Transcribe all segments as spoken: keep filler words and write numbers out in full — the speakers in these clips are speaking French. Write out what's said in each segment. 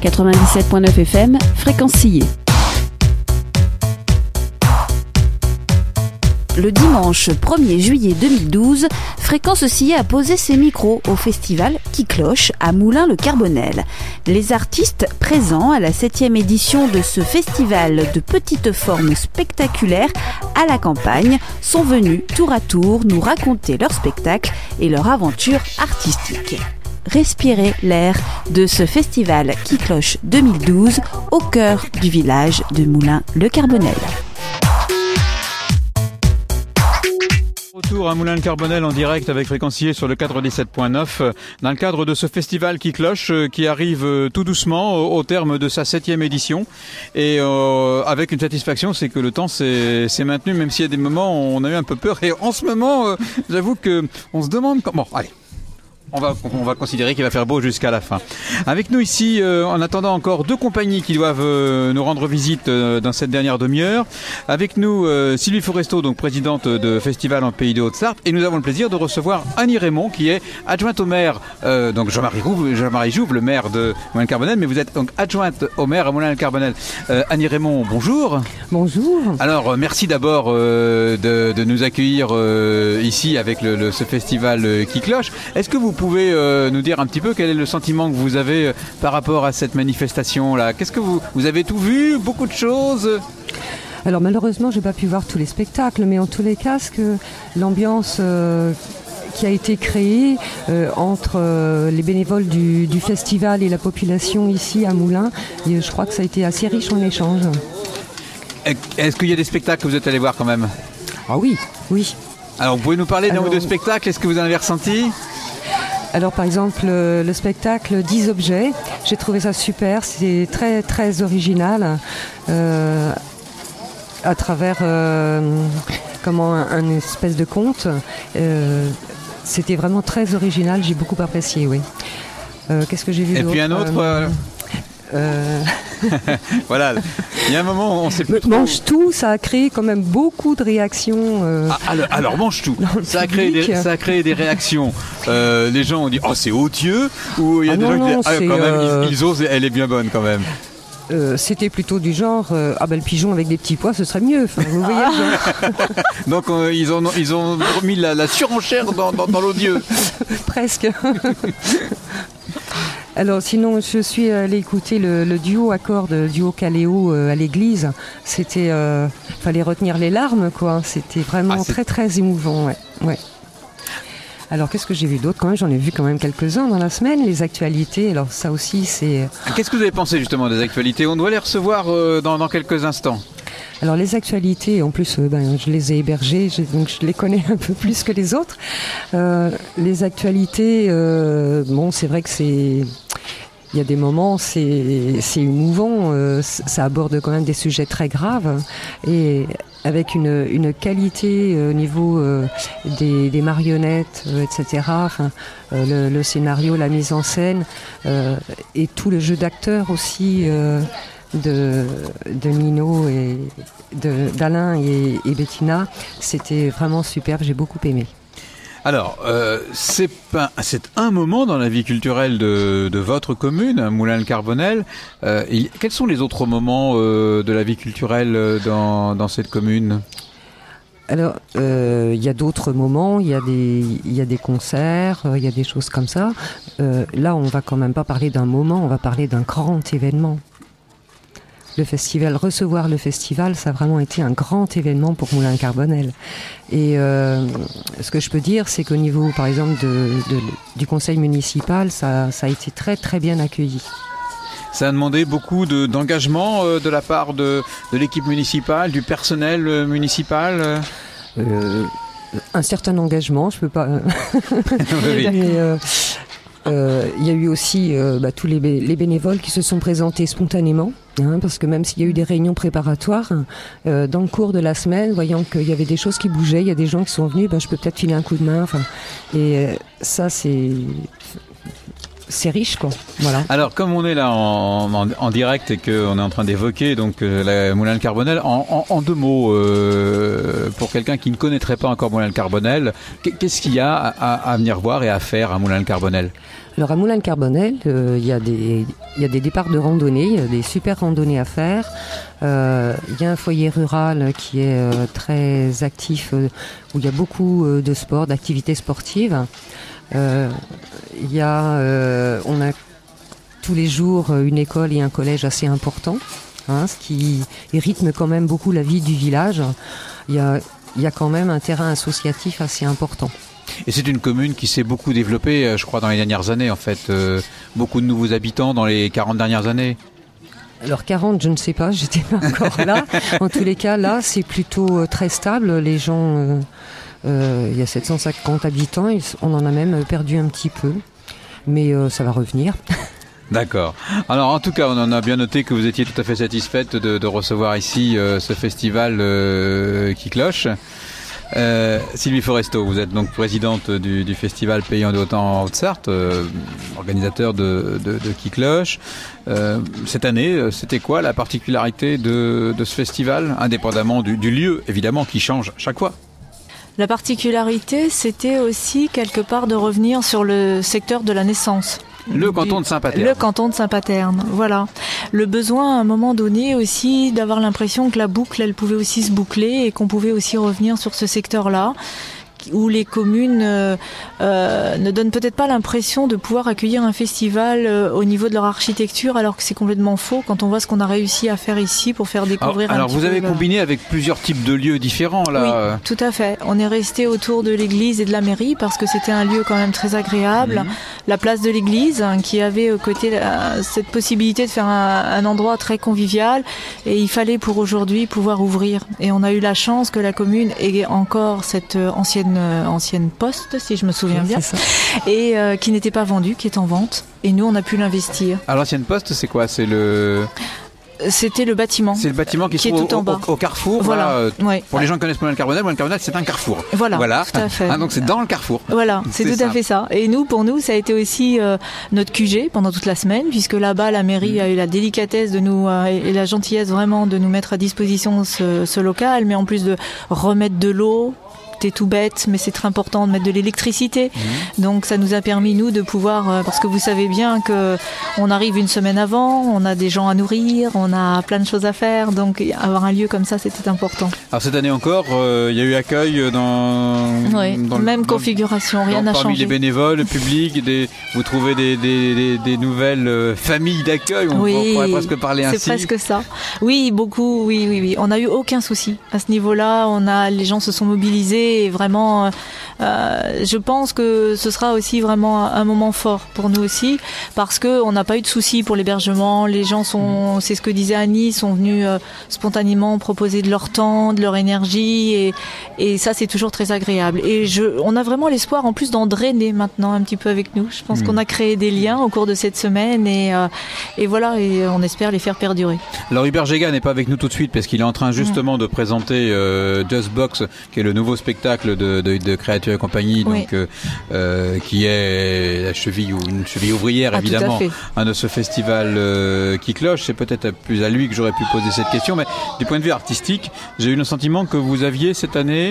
quatre-vingt-dix-sept point neuf F M, fréquence sillée. Le dimanche premier juillet deux mille douze, Fréquence Sillée a posé ses micros au festival Qui Cloche à Moulins-le-Carbonel. Les artistes présents à la septième édition de ce festival de petite forme spectaculaire à la campagne sont venus tour à tour nous raconter leur spectacle et leur aventure artistique. Respirez l'air de ce festival Qui Cloche deux mille douze au cœur du village de Moulins-le-Carbonel. Retour à Moulins-le-Carbonel en direct avec Fréquence Sillée sur le quatre-vingt-dix-sept point neuf dans le cadre de ce festival Qui Cloche qui arrive tout doucement au, au terme de sa septième édition et euh, avec une satisfaction, c'est que le temps s'est, s'est maintenu même s'il y a des moments où on a eu un peu peur et en ce moment euh, j'avoue que on se demande comment... Bon, allez. On va, on va considérer qu'il va faire beau jusqu'à la fin. Avec nous ici, euh, en attendant encore deux compagnies qui doivent euh, nous rendre visite euh, dans cette dernière demi-heure. Avec nous, euh, Sylvie Foresteau, donc présidente de Festival en Pays de Haute-Sarthe. Et nous avons le plaisir de recevoir Annie Raymond, qui est adjointe au maire, euh, donc Jean-Marie Jouve, Jean-Marie Jouve, le maire de Moulins-le-Carbonel. Mais vous êtes donc adjointe au maire à Moulins-le-Carbonel. Euh, Annie Raymond, bonjour. Bonjour. Alors, euh, merci d'abord euh, de, de nous accueillir euh, ici avec le, le, ce festival euh, Qui Cloche. Est-ce que vous Vous pouvez euh, nous dire un petit peu quel est le sentiment que vous avez euh, par rapport à cette manifestation-là? Qu'est-ce que vous, vous avez tout vu? Beaucoup de choses? Alors malheureusement, j'ai pas pu voir tous les spectacles, mais en tous les cas, ce que l'ambiance euh, qui a été créée euh, entre euh, les bénévoles du, du festival et la population ici à Moulins, et je crois que ça a été assez riche en échanges. Est-ce qu'il y a des spectacles que vous êtes allés voir quand même? Ah oui, oui. Alors vous pouvez nous parler d'un Alors, ou deux spectacles? Est-ce que vous en avez ressenti? Alors par exemple le, le spectacle dix objets, j'ai trouvé ça super, c'est très très original euh, à travers euh, comment un, un espèce de conte. Euh, c'était vraiment très original, j'ai beaucoup apprécié, oui. Euh, qu'est-ce que j'ai vu Et d'autre? puis un autre euh... Euh... Voilà, il y a un moment où on sait plus trop... Mange tout, ça a créé quand même beaucoup de réactions. Euh... Ah, alors, alors mange tout, ça a, créé des, ça a créé des réactions. Euh, les gens ont dit oh c'est odieux, ou il y a ah des non, gens qui non, disent ah, quand même euh... ils, ils osent, elle est bien bonne quand même. Euh, c'était plutôt du genre euh, ah ben le pigeon avec des petits pois ce serait mieux, enfin, vous voyez le genre. Donc euh, ils ont ils ont mis la, la surenchère dans, dans, dans l'odieux. Presque. Alors sinon je suis allée écouter le, le duo à cordes, duo Caléo euh, à l'église. C'était euh, fallait retenir les larmes quoi, c'était vraiment ah, c'est... très très émouvant, ouais. ouais. Alors qu'est-ce que j'ai vu d'autre quand même? J'en ai vu quand même quelques-uns dans la semaine, les actualités, alors ça aussi c'est... Qu'est-ce que vous avez pensé justement des actualités? On doit les recevoir euh, dans, dans quelques instants. Alors les actualités, en plus euh, ben, je les ai hébergées, je, donc je les connais un peu plus que les autres. Euh, les actualités, euh, bon c'est vrai que c'est... Il y a des moments, c'est, c'est émouvant, euh, ça aborde quand même des sujets très graves et avec une, une qualité au euh, niveau euh, des, des marionnettes, euh, et cetera. Enfin, euh, le, le scénario, la mise en scène euh, et tout le jeu d'acteurs aussi euh, de, de Nino et de, d'Alain et, et Bettina, c'était vraiment superbe, j'ai beaucoup aimé. Alors, euh, c'est, pas, c'est un moment dans la vie culturelle de, de votre commune, Moulins-le-Carbonel. Euh, et quels sont les autres moments euh, de la vie culturelle dans, dans cette commune? Alors, il euh, y a d'autres moments, il y a des, il y a des concerts, il euh, y a des choses comme ça. Euh, là, on va quand même pas parler d'un moment, on va parler d'un grand événement. Le festival, recevoir le festival, ça a vraiment été un grand événement pour Moulins-le-Carbonel. Et euh, ce que je peux dire, c'est qu'au niveau, par exemple, de, de, du conseil municipal, ça, ça a été très très bien accueilli. Ça a demandé beaucoup de, d'engagement euh, de la part de, de l'équipe municipale, du personnel euh, municipal euh, Un certain engagement, je peux pas... oui. Mais, euh, Il euh, y a eu aussi euh, bah, tous les, bé- les bénévoles qui se sont présentés spontanément, hein, parce que même s'il y a eu des réunions préparatoires, euh, dans le cours de la semaine, voyant qu'il y avait des choses qui bougeaient, il y a des gens qui sont venus, bah, je peux peut-être filer un coup de main. Et euh, ça, c'est... c'est riche, quoi. Voilà. Alors, comme on est là en, en, en direct et qu'on est en train d'évoquer donc euh, la Moulins-le-Carbonel, en, en, en deux mots, euh, pour quelqu'un qui ne connaîtrait pas encore Moulins-le-Carbonel, qu'est-ce qu'il y a à, à venir voir et à faire à Moulins-le-Carbonel ? Alors à Moulins-le-Carbonel, euh, il y a des il y a des départs de randonnée, il y a des super randonnées à faire. Euh, il y a un foyer rural qui est euh, très actif, euh, où il y a beaucoup euh, de sport, d'activités sportives. Euh, il y a, euh, on a tous les jours une école et un collège assez importants, hein, ce qui rythme quand même beaucoup la vie du village. Il y a, il y a quand même un terrain associatif assez important. Et c'est une commune qui s'est beaucoup développée, je crois, dans les dernières années, en fait. Euh, beaucoup de nouveaux habitants dans les quarante dernières années. Alors quarante, je ne sais pas, j'étais pas encore là. En tous les cas, là, c'est plutôt euh, très stable. Les gens, euh, euh, il y a sept cent cinquante habitants, et on en a même perdu un petit peu. Mais euh, ça va revenir. D'accord. Alors en tout cas, on en a bien noté que vous étiez tout à fait satisfaite de, de recevoir ici euh, ce festival euh, qui cloche. Euh, Sylvie Foresto, vous êtes donc présidente du, du festival Payant de Haut-Temps en Haute-Sarthe, euh, organisateur de, de, de Qui Cloche. Euh, cette année, c'était quoi la particularité de, de ce festival, indépendamment du, du lieu, évidemment, qui change chaque fois? La particularité, c'était aussi quelque part de revenir sur le secteur de la naissance. Le canton de Saint-Paterne. Le canton de Saint-Paterne, voilà. Le besoin à un moment donné aussi d'avoir l'impression que la boucle, elle pouvait aussi se boucler et qu'on pouvait aussi revenir sur ce secteur-là, où les communes euh, euh, ne donnent peut-être pas l'impression de pouvoir accueillir un festival euh, au niveau de leur architecture, alors que c'est complètement faux quand on voit ce qu'on a réussi à faire ici pour faire découvrir alors, un alors vous avez le... combiné avec plusieurs types de lieux différents là. Oui, tout à fait. On est resté autour de l'église et de la mairie parce que c'était un lieu quand même très agréable. Mmh. La place de l'église hein, qui avait au côté euh, cette possibilité de faire un, un endroit très convivial, et il fallait pour aujourd'hui pouvoir ouvrir. Et on a eu la chance que la commune ait encore cette euh, ancienne ancienne poste, si je me souviens oui, bien, et euh, qui n'était pas vendue, qui est en vente. Et nous, on a pu l'investir. Alors l'ancienne poste, c'est quoi? C'est le... C'était le bâtiment. C'est le bâtiment qui, qui se est trouve tout en au, bas. Au, au carrefour. Voilà. Voilà. Ouais. Pour les gens qui connaissent Moulins-le-Carbonel, Moulins-le-Carbonel, c'est un carrefour. Voilà. Voilà. Tout à fait. Ah, donc c'est dans le carrefour. Voilà, c'est, c'est tout ça. à fait ça. Et nous, pour nous, ça a été aussi euh, notre Q G pendant toute la semaine, puisque là-bas, la mairie mmh. a eu la délicatesse de nous euh, et la gentillesse vraiment de nous mettre à disposition ce, ce local, mais en plus de remettre de l'eau. C'est tout bête, mais c'est très important de mettre de l'électricité. Mmh. Donc ça nous a permis, nous, de pouvoir... Euh, parce que vous savez bien qu'on arrive une semaine avant, on a des gens à nourrir, on a plein de choses à faire. Donc avoir un lieu comme ça, c'était important. Alors cette année encore, il euh, y a eu accueil dans... Oui, dans même le, configuration, dans, rien n'a changé. Parmi les bénévoles, le public, des, vous trouvez des, des, des, des nouvelles euh, familles d'accueil, on, oui, on pourrait presque parler c'est ainsi. C'est presque ça. Oui, beaucoup, oui, oui, oui. On n'a eu aucun souci à ce niveau-là. On a, les gens se sont mobilisés. Et vraiment, euh, je pense que ce sera aussi vraiment un moment fort pour nous aussi, parce que on n'a pas eu de soucis pour l'hébergement. Les gens sont, c'est ce que disait Annie, sont venus euh, spontanément proposer de leur temps, de leur énergie, et, et ça c'est toujours très agréable. Et je, on a vraiment l'espoir en plus d'en drainer maintenant un petit peu avec nous. Je pense mmh. qu'on a créé des liens au cours de cette semaine, et, euh, et voilà, et on espère les faire perdurer. Alors Hubert Géga n'est pas avec nous tout de suite parce qu'il est en train justement mmh. de présenter euh, Just Box, qui est le nouveau spectacle de, de, de Créatures et compagnie, oui. donc euh, euh, qui est la cheville ou une cheville ouvrière ah, évidemment hein, de ce festival euh, qui cloche. C'est peut-être plus à lui que j'aurais pu poser cette question, mais du point de vue artistique, j'ai eu le sentiment que vous aviez cette année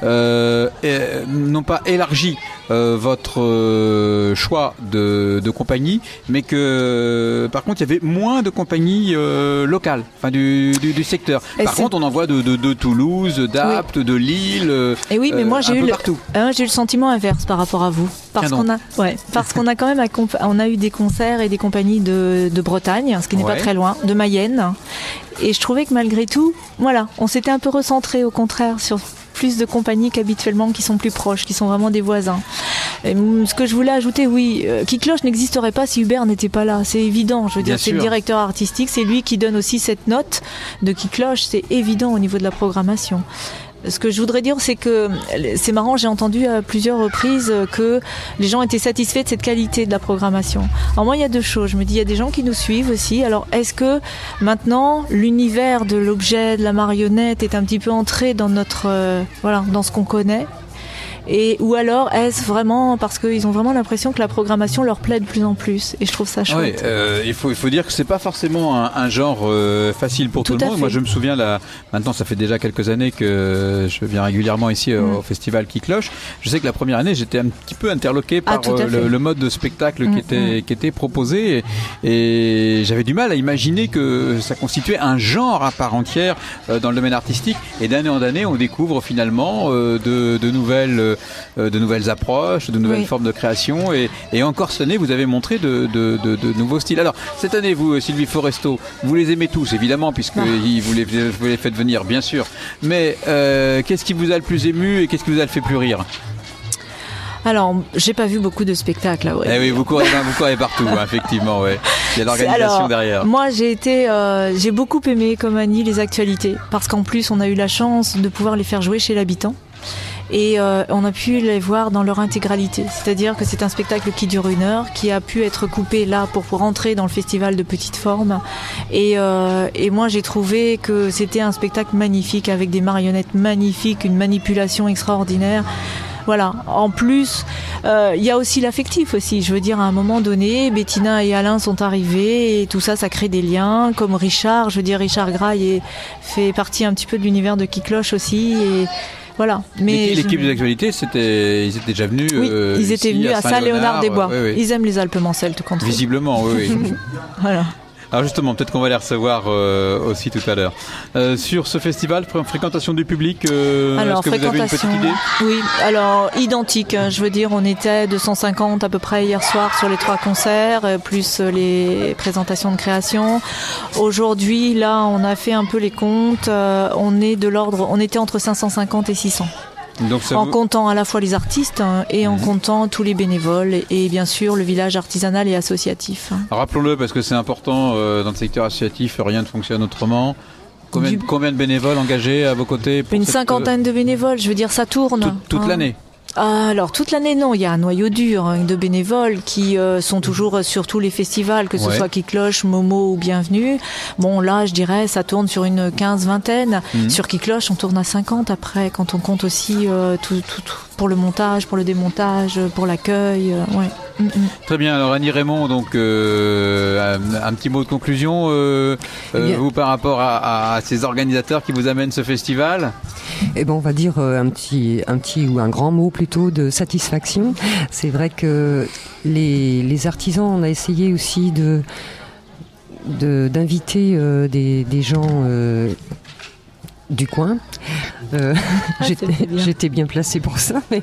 euh, et, non pas élargi euh, votre euh, choix de, de compagnie, mais que par contre il y avait moins de compagnies euh, locales, enfin du, du, du secteur. Et par c'est... contre, on en voit de, de, de Toulouse, d'Apt, oui. de Lille. Et oui, mais moi j'ai eu, le, euh, j'ai eu le sentiment inverse par rapport à vous, parce qu'on a, ouais, parce qu'on a quand même, accomp- on a eu des concerts et des compagnies de, de Bretagne, ce qui n'est ouais. pas très loin, de Mayenne, et je trouvais que malgré tout, voilà, on s'était un peu recentré au contraire sur plus de compagnies qu'habituellement qui sont plus proches, qui sont vraiment des voisins. Et ce que je voulais ajouter, oui, euh, Qui Cloche n'existerait pas si Hubert n'était pas là, c'est évident, je veux Bien dire, sûr. C'est le directeur artistique, c'est lui qui donne aussi cette note de Qui Cloche, c'est évident au niveau de la programmation. Ce que je voudrais dire, c'est que c'est marrant, j'ai entendu à plusieurs reprises que les gens étaient satisfaits de cette qualité de la programmation. Alors moi, il y a deux choses. Je me dis, il y a des gens qui nous suivent aussi. Alors, est-ce que maintenant, l'univers de l'objet, de la marionnette est un petit peu entré dans notre, euh, voilà, dans ce qu'on connaît ? Et ou alors est-ce vraiment parce qu'ils ont vraiment l'impression que la programmation leur plaît de plus en plus. Et je trouve ça chouette. Oui, euh, il faut il faut dire que c'est pas forcément un, un genre euh, facile pour tout, tout le monde. Fait. Moi, je me souviens là. Maintenant, ça fait déjà quelques années que je viens régulièrement ici mmh. au festival Qui Cloche. Je sais que la première année, j'étais un petit peu interloqué par ah, euh, le, le mode de spectacle mmh, qui était mmh. qui était proposé et, et j'avais du mal à imaginer que ça constituait un genre à part entière euh, dans le domaine artistique. Et d'année en année, on découvre finalement euh, de, de nouvelles euh, de nouvelles approches, de nouvelles oui. formes de création. Et, et encore cette année, vous avez montré de, de, de, de nouveaux styles. Alors cette année, vous, Sylvie Foresteau, vous les aimez tous évidemment puisque ah. vous les, vous les faites venir, bien sûr. Mais euh, qu'est-ce qui vous a le plus ému et qu'est-ce qui vous a le fait plus rire ? Alors, j'ai pas vu beaucoup de spectacles. Ouais. Eh oui, vous courez, vous courez partout, hein, effectivement. Ouais. Il y a l'organisation Alors, derrière. Moi, j'ai été, euh, j'ai beaucoup aimé, comme Annie, les actualités, parce qu'en plus, on a eu la chance de pouvoir les faire jouer chez l'habitant. Et euh, on a pu les voir dans leur intégralité. C'est-à-dire que c'est un spectacle qui dure une heure, qui a pu être coupé là pour, pour rentrer dans le festival de petite forme. Et, euh, et moi, j'ai trouvé que c'était un spectacle magnifique, avec des marionnettes magnifiques, une manipulation extraordinaire. Voilà. En plus, il euh, y a aussi l'affectif aussi. Je veux dire, à un moment donné, Bettina et Alain sont arrivés et tout ça, ça crée des liens. Comme Richard, je veux dire, Richard Graille est, fait partie un petit peu de l'univers de Qui Cloche aussi. Et voilà. Mais l'équipe je... des actualités, c'était, ils étaient déjà venus. Oui, euh, ils étaient venus à Saint-Léonard-des-Bois. Oui, oui. Ils aiment les Alpes-Mancelte, contre visiblement, oui. oui. Voilà. Alors justement, peut-être qu'on va les recevoir euh, aussi tout à l'heure. Euh, sur ce festival, fr- fréquentation du public, euh, alors, est-ce que vous avez une petite idée ? Oui, alors identique. Je veux dire, on était deux cent cinquante à peu près hier soir sur les trois concerts, plus les présentations de création. Aujourd'hui, là, on a fait un peu les comptes. Euh, on est de l'ordre, on était entre cinq cent cinquante et six cents. Donc en vous... comptant à la fois les artistes hein, et en mmh. comptant tous les bénévoles et, et bien sûr le village artisanal et associatif. Alors, rappelons-le parce que c'est important euh, dans le secteur associatif, rien ne fonctionne autrement. Combien, du... combien de bénévoles engagés à vos côtés pour Une cette... cinquantaine de bénévoles, je veux dire ça tourne. Tout, toute hein. l'année. Alors toute l'année non, il y a un noyau dur hein, de bénévoles qui euh, sont toujours sur tous les festivals, que ce ouais. soit Qui Cloche, Momo ou Bienvenue. Bon là je dirais ça tourne sur une quinze vingtaine. Mmh. Sur Qui Cloche on tourne à cinquante après quand on compte aussi euh, tout, tout, tout pour le montage, pour le démontage, pour l'accueil. Euh, ouais. Mmh, mmh. Très bien, alors Annie Raymond, donc euh, un, un petit mot de conclusion, euh, euh, vous par rapport à, à ces organisateurs qui vous amènent ce festival. Eh ben on va dire euh, un petit, un petit ou un grand mot plutôt de satisfaction. C'est vrai que les, les artisans, on a essayé aussi de, de d'inviter euh, des, des gens euh, du coin. Euh, ah, j'étais, bien. j'étais bien placée pour ça. Mais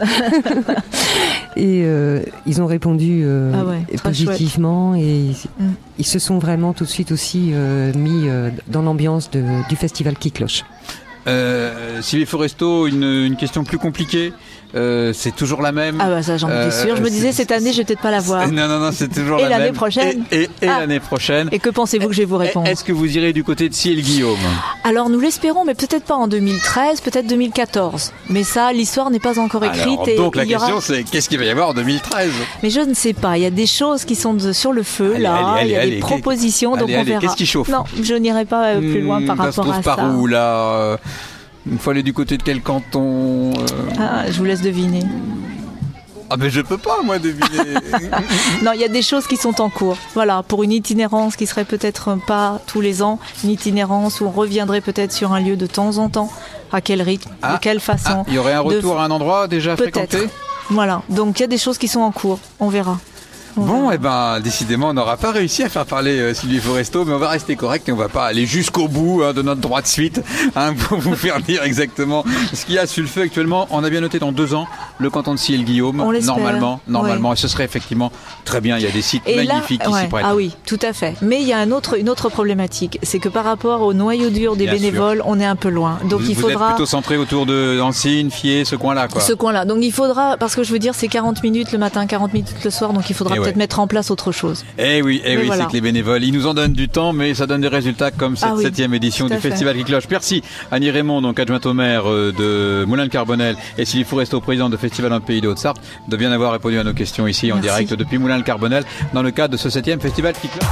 et euh, ils ont répondu euh, ah ouais, positivement chouette. Et mm. ils se sont vraiment tout de suite aussi euh, mis euh, dans l'ambiance de, du festival Qui Cloche. Euh, Sylvie Foresteau, une, une question plus compliquée. Euh, c'est toujours la même. Ah bah ça j'en étais sûre. Je me disais cette année je vais peut-être pas la voir. Non non non c'est toujours et la l'année même. Prochaine. Et, et, et ah. l'année prochaine. Et que pensez-vous que je vais vous répondre ? Est-ce que vous irez du côté de Ciel Guillaume ? Alors nous l'espérons, mais peut-être pas en deux mille treize, peut-être deux mille quatorze. Mais ça, l'histoire n'est pas encore écrite. Alors, et donc la il y question aura... c'est qu'est-ce qu'il va y avoir en deux mille treize ? Mais je ne sais pas. Il y a des choses qui sont de, sur le feu allez, là. allez, il y a allez, des allez, propositions, allez, donc allez, on verra. Qu'est-ce qui chauffe ? Non, je n'irai pas plus loin mmh, par rapport ça se trouve à par ça. où là ? Il faut aller du côté de quel canton ? euh... Ah, je vous laisse deviner. Ah ben je peux pas moi deviner. Non, il y a des choses qui sont en cours. Voilà, pour une itinérance qui serait peut-être pas tous les ans, une itinérance où on reviendrait peut-être sur un lieu de temps en temps. À quel rythme, ah, de quelle façon. Il ah, y aurait un retour de... à un endroit déjà peut-être. fréquenté. Voilà, donc il y a des choses qui sont en cours. On verra. Bon, et eh ben, décidément, on n'aura pas réussi à faire parler euh, Sylvie Foresteau, mais on va rester correct et on va pas aller jusqu'au bout hein, de notre droit de suite hein, pour vous faire dire exactement ce qu'il y a sur le feu actuellement. On a bien noté dans deux ans le canton de Ciel-Guillaume, on l'espère. normalement, normalement, ouais. et ce serait effectivement très bien. Il y a des sites et magnifiques là, qui ouais, s'y prêtent. Ah oui, tout à fait. Mais il y a un autre, une autre problématique, c'est que par rapport au noyau dur des bien bénévoles, sûr. On est un peu loin. Donc vous, il vous faudra. Êtes plutôt centré autour de Ancine, Fier, ce coin-là, quoi. Ce coin-là. Donc il faudra, parce que je veux dire, c'est quarante minutes le matin, quarante minutes le soir, donc il faudra et peut-être ouais. mettre en place autre chose. Eh oui, eh oui, voilà. C'est que les bénévoles, ils nous en donnent du temps, mais ça donne des résultats comme cette ah oui, septième édition du fait. Festival Qui Cloche. Merci Annie Raymond, donc adjointe au maire de Moulins-le-Carbonel, et Sylvie Foresteau, présidente de Festival en Pays de Haute-Sarthe, de bien avoir répondu à nos questions ici Merci. En direct depuis Moulins-le-Carbonel dans le cadre de ce septième Festival Qui Cloche.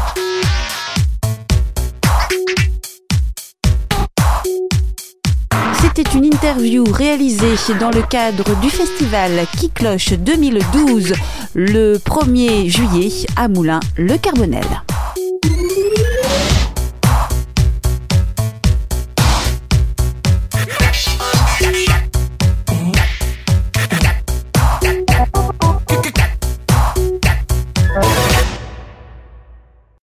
C'était une interview réalisée dans le cadre du festival Qui Cloche deux mille douze le premier juillet à Moulins-le-Carbonel.